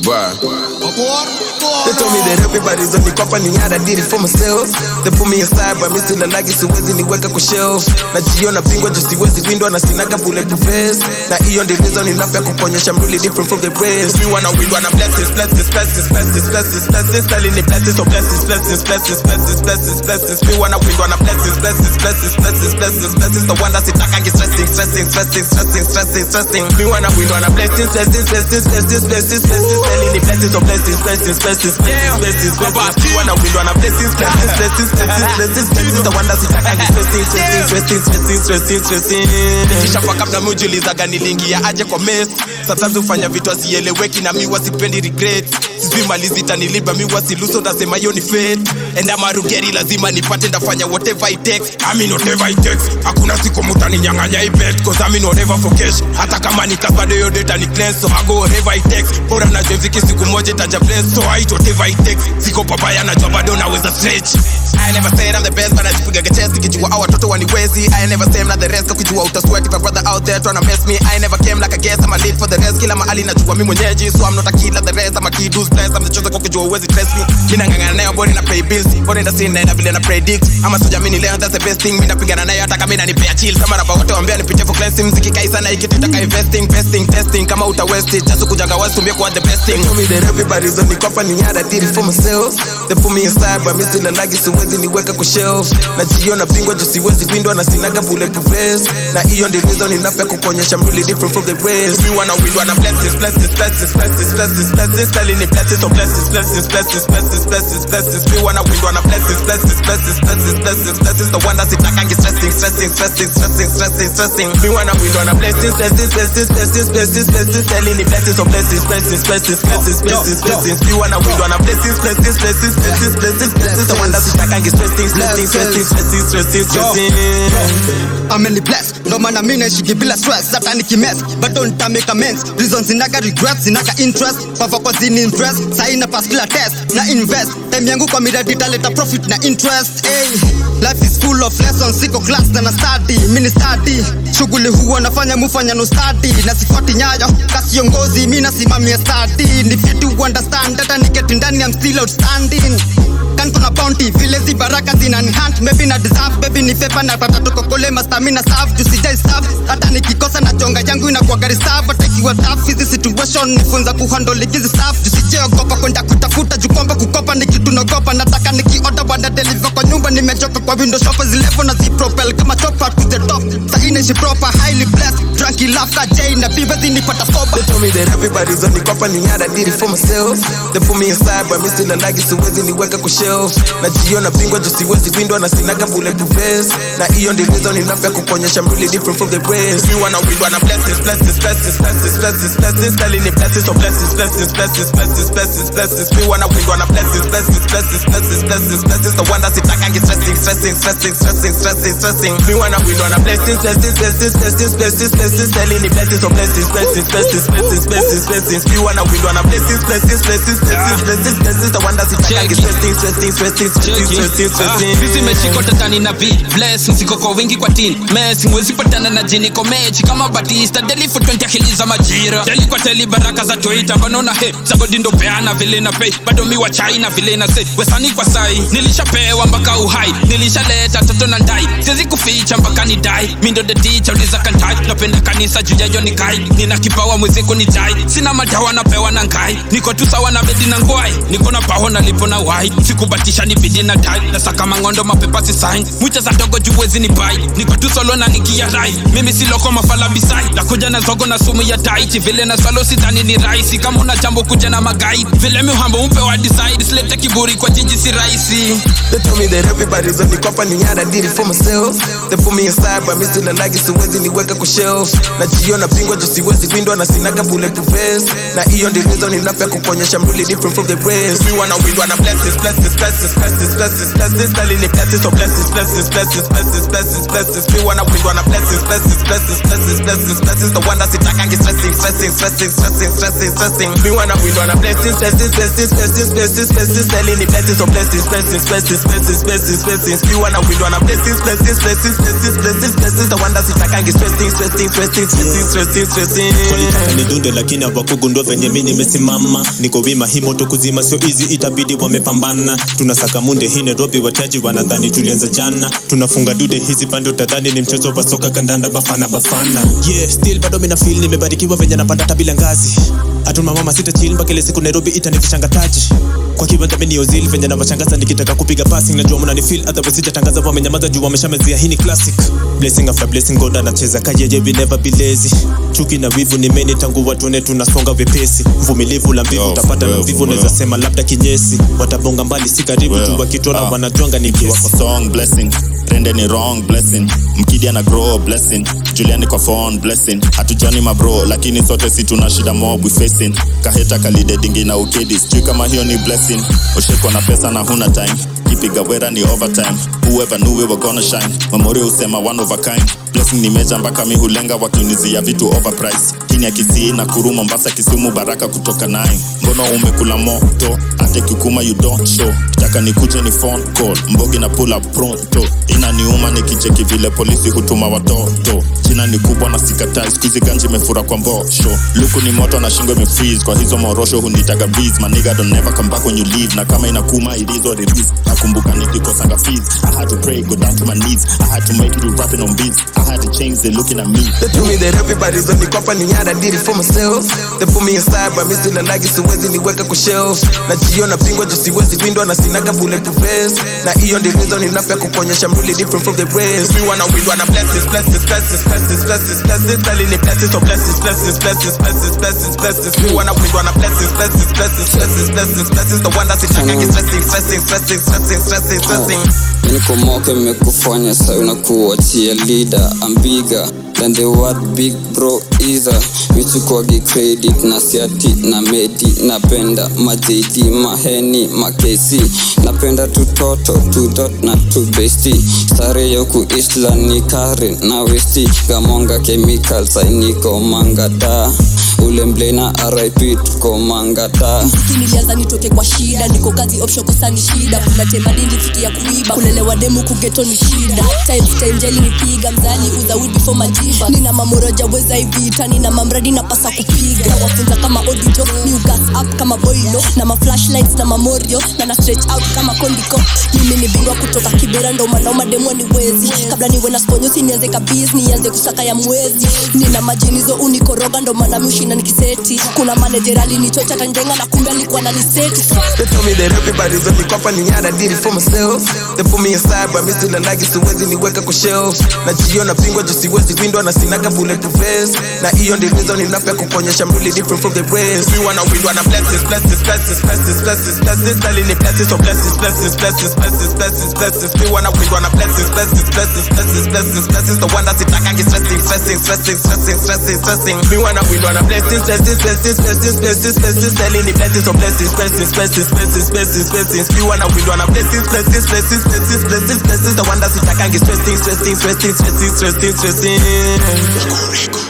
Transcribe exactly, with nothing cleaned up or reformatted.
Bruh. They told me that everybody's on the company, yeah, I did it for myself. They put me aside, but me still a lagi, siwezi niweka kwa shelf. Najiona bingwa, just siwezi windwa, na sinaga bulletproof vest. Na hiyo ndio reason enough ya kukuonyesha I'm really different from the rest. Me wanna win, wanna blessings, blessings, blessings, blessings, blessings, blessings. Telling the blessings, so blessings, blessings, blessings, blessings, blessings, blessings. Me wanna win, wanna blessings, blessings, blessings, blessings, blessings, blessings. The one that's it, I can get stressing, stressing, stressing, stressing, stressing, stressing. Me wanna win, wanna blessings, blessings, blessings, blessings, blessings, blessings. Telling the blessings, so blessings, blessings, blessings, blessings, blessings, blessings. Me wanna win, wanna blessings, blessings, blessings, blessings, blessings, blessings. The one that's it, I can get stressing, stressing, stressing, stressing, stressing, stressing. Kisha fuck up na mujiulizaga nilingia aje kwa mess. Sometimes ufanya vitu asieleweki na mi wasipendi regret. Sisi malizi taniliba mi wasiluso nasema yo ni fate. And I'm a rugeri lazima nipate ndafanya whatever it takes. I mean whatever it takes. Hakuna siku mutani nyanganya I bet. Cause I mean whatever for cash. Hata kama nitabado yo data ni cleanse. So I go whatever it takes. Bora na jemziki siku moja itaja bless. So I eat whatever it takes. Siko papaya na jabado naweza stretch. I never said I'm the best, but I just pick a chest. Nikijua our toto waniwezi. I never say I'm not the rest. Kukijua utasweat if a brother out there tryna mess me. I never came like a guest. I'm a lead for the rest. Kila mahali najua mi mwenyeji. So I'm not a kid like the rest. I'm a kid who's blessed. I'm the chosen kukijua uwezi stress me. Mina ngangana nayo body na pay bills. Body na scene na vile na predict. Ama soja mini leo that's the best thing. Mina pigana nayo hata kama inanipea chill. Kama rapa wote wambia nipite for cleansing. Mziki kaisa na ikitu itaka investing. Besting, testing. Kama uta waste it. Just kujanga west tumbie kwa the best thing. They told me that everybody's on the company. Yeah, I did it for myself. They put me aside but me still a lagi. Siwezi niweka kwa shelf. Najiona bingwa just siwezi windwa na sinaga bulletproof vest. Na hiyo ndio reason enough ya kukuonyesha I'm really different from the rest. Me wanna win, wanna blessings, blessings, blessings, blessings, blessings, blessings. Telling the blessings, so blessings, blessings, blessings, blessings, blessings, blessings. Me wanna win, wanna blessings, blessings, blessings, blessings, blessings, blessings. The one that's it, I can get stressing, stressing, stressing, stressing, stressing, stressing. Me wanna win, wanna blessings, blessings, blessings, blessings, blessings, blessings. Telling the blessings, so blessings, blessings, blessings, blessings, blessings, blessings. Me wanna win, wanna blessings, blessings, blessings, blessings, blessings, blessings. The one that's it, I can get stressing, stressing, stressing, stressing, stressing, stressing. I'm only blessed. No man, I mean, she give bila stress. That I need mess, but don't make amends. Reasons in naga regrets, in naga interest. Papa cause in interest. Sign up a skill test. Na invest. Time yangu kwa mira dita leta profit na interest. Hey, life is full of lessons. Siko class na na study. Mini study. Shughuli huwa nafanya mufanya no study. Na sifuati nyayo. Kasi yongozi mina simamia study. Ni fit to understand. Data niketi ndani I'm still outstanding. Kan kuna bounty. Vile zi baraka zina ni hunt. Maybe na deserve. Baby ni fepa na pata toko kole mastamina serve. Jusi jai serve. Hata nikikosa na chonga yangu inakuwa gari serve. Hata ikiwa tough hizi situation nifunza kuhandle hizi stuff. Jusi ogopa kwenda kutafuta jukomba kukopa nikitu nogopa. Nataka nikioda wana deliver kwa nyumba. Nimechoka kwa window shopper zilevo na zi propel kama chopper to the top. Sa inaishi proper highly blessed. Drunky laughter Jay na biba zini pata sober. They told me that everybody's on the company. Yeah, I did it for myself. They put me aside but me still a lagi. Siwezi niweka kwa shelf. Najiona bingwa just siwezi windwa na sinaga bulletproof vest. Na hiyo ndio reason enough ya kukuonyesha I'm really different from the rest. Me wanna win, wanna blessings, blessings, blessings, blessings, blessings, blessings. Telling the blessings, so blessings, blessings, blessings, blessings, blessings, blessings. Me wanna win, wanna blessings, blessings, blessings, blessings, blessings, blessings. The one that's it, I can get stressing, stressing, stressing, stressing, stressing, stressing. Me wanna win, wanna blessings, blessings, blessings, blessings, blessings, blessings. Telling the blessings, so blessings, blessings, blessings, blessings, blessings, blessings. Me wanna win, wanna blessings, blessings, blessings, blessings, blessings, blessings. The one that's it, I can get stressing, stressing, stressing, stressing, stressing, stressing. Busy meshiko tatani na beat. Blessings iko kwa wingi kwa team. Messi mwezi patana na jini komechi kama Batista. Daily for twenty akiliza majira. Daily kwa teli baraka za Twitter. Banona he Zago dindo peana vile na pay. Bado mi wa China vile na say. Wesani kwa sai. Nilishapewa mpaka uhai. Nilishaleta toto na ndai. Siwezi kuficha mpaka ni die. Mindo the teacher uliza kantai. Napenda kanisa juja joni kai. Nina kipawa mweziko ni jai. Sina madawa napewa na ngai. Niko tu sawa na bedi na ngwai. Niko na paho na lipo na wai. Sikubatisha ni bidi na die. Nasaka mangondo mapepa si sign. Mwicha za dogo juwezi ni bai. Niko tu solo na nikia rai. Mimi si loko mafala bisai. Nakuja na zogo na sumu ya taichi. Vile na salo sidhani ni raisi. Kama una jambo kuja na magai. Vile mi uhambo umpe wa decide. Slete kiburi kwa jiji si raisi. They told me that everybody's on the company. Yeah, I did it for myself. They put me aside but me still a lagi. Siwezi niweka kwa shelf. Najiona bingwa just siwezi windwa na sinaga bulletproof vest. Na hiyo ndio reason enough ya kukuonyesha I'm really different from the rest. Me wanna win, wanna blessings, blessings, blessings, blessings, blessings, blessings. Telling the blessings, so blessings, blessings, blessings, blessings, blessings, blessings. Me wanna win, wanna blessings, blessings, blessings, blessings, blessings, blessings. The one that's it, I can get stressing, stressing, stressing, stressing, stressing, stressing. Me wanna win, wanna blessings, blessings, blessings, blessings, blessings, blessings. Telling the blessings, so blessings, blessings, blessings, blessings, blessings, blessings. Me wanna win, wanna blessings, blessings. blessings, blessings, blessings, blessings, blessings. The one that's sitakangi stressing, stressing, stressing, stressing, stressing, stressing. Walitaka nidunde lakini hawakugundua venye mimi nimesimama. Niko wima hii moto kuzima sio easy, itabidi wamepambana. Tunasaka munde hii Nairobi, wataji wanadhani tulianza jana. Tunafunga dude hizi pande utadhani ni mchezo wa soka kandanda bafana bafana. Yeah, still bado mimi na feel nimebarikiwa venye napanda tabila ngazi. Hatuna mama sita chill mpaka ile siku Nairobi itanifishanga taji. Kwa kiwanja mimi ni ozil venye na wachangaza nikitaka kupiga passing, najua mna ni feel otherwise sijatangaza wamenyamaza juu wameshamezea. Hii ni classic blessing after blessing, God anacheza kayeje, we never be lazy. Chuki na wivu ni meni tangu watu ne tunasonga vipesi. Mvumilivu la mbivu utapata na mvivu naweza sema labda kinyesi. Watabonga mbali si karibu tu wakitona wanajuanga ni kiasi. Wako song blessing, rende ni wrong blessing. Mkidi ana grow blessing, Juliani kwa phone blessing. Hatujani mabro lakini sote si tuna shida mob we facing. Kaheta kalide dingi na ukedi, sijui kama hiyo ni blessing. Usheko na pesa na huna time, kipiga wera ni overtime. Whoever knew we were gonna shine, Mamori usema one of a kind. Blessing ni meja mpaka mi hulenga wakinizia vitu overprice. Kini ya Kisii na Kuru, Mombasa, Kisumu, Baraka kutoka nine. Mbono umekula moto, ate kikuma you don't show. Kitaka nikuje ni phone call, mbogi na pull up pronto. Inaniuma nikicheki vile polisi hutuma watoto. Jina ni kubwa na sikatai, skuizi ganji mefura kwa mbosho. Luku ni moto na shingo imefreeze, kwa hizo morosho hunitaga breeze. My nigga don't never come back when you leave, na kama inakuma it is what it is. Nakumbuka nikikosanga fees, I had to pray, go down to my knees. I had to make it with rapping on beats, I had to change, they looking at me. They told me that everybody's on the company, yeah, I did it for myself. They put me inside, but me still like siwezi niweka kwa shelf. Najiona pingwa juu siwezi windwa na sinaga bulletproof vest. Na hiyo ndio reason enough ya kukuonyesha I'm really different from the rest. We wanna win, wanna blessings, blessings, blessings, blessings, blessings, blessings. Telling the blessings, so blessings, blessings, blessings, blessings, blessings, blessings. We wanna win, wanna blessings, blessings, blessings, blessings, blessings, blessings. The one that's sitakangi stressing, stressing, stressing, stressing, stressing, stressing. Niko moke mekufanya sayo na kuachia leader. I'm bigger than the word big bro either. Michukwagi credit na siati na medi. Napenda majidi, maheni, makesi. Napenda tutoto, tudot na tubesti. Sare yoku isla ni Karen na westi. Gamonga chemical sai niko mangata. Ule mblena R I P tuko mangata. Mziki nilianza nitoke kwa shida. Niko kazi option kosa ni shida. Kuna tema dindi fiki ya kuiba. Kulelewa demu kugeto ni shida. Time time jeli nipiga mzani uza weed before majiba. Nina mamoroja weza hivita. Nina mamradi na pasa kupiga. Na wafunza kama audio, new gas up kama boilo. Na ma flashlights na mamorio. Na na stretch out kama kondiko. Mimi ni bingwa kutoka Kibera ndo manauma demu ni wezi. Kabla niwe na sponyo si nianze kabiz, nianze kusaka ya mwezi. Nina majinizo unikoroga ndo manami na nikiseti. Kuna manager alinichocha kanjenga na kumbe alikuwa ananiseti. They told me that everybody's on the company, yeah, I did it for myself. They put me inside, but me still like siwezi niweka kwa shelf. Najiona pingwa juu siwezi windwa na sinaga bulletproof vest. Na hiyo ndio reason enough ya kukuonyesha I'm really different from the rest. We wanna win, wanna blessings, blessings, blessings, blessings, blessings, blessings. Telling the blessings, so blessings, blessings, blessings, blessings, blessings, blessings. We wanna win, wanna blessings, blessings, blessings, blessings, blessings, blessings. The one that's sitakangi stressing, stressing, stressing, stressing, stressing, stressing. We wanna win, wanna blessings, blessings, blessings, blessings, blessings, blessings. Telling the blessings, so blessings, blessings, blessings, blessings, blessings, blessings. We wanna win, wanna blessings, blessings, blessings, blessings, blessings, blessings. The one that's sitakangi stressing, stressing, stressing, stressing, stressing, stressing.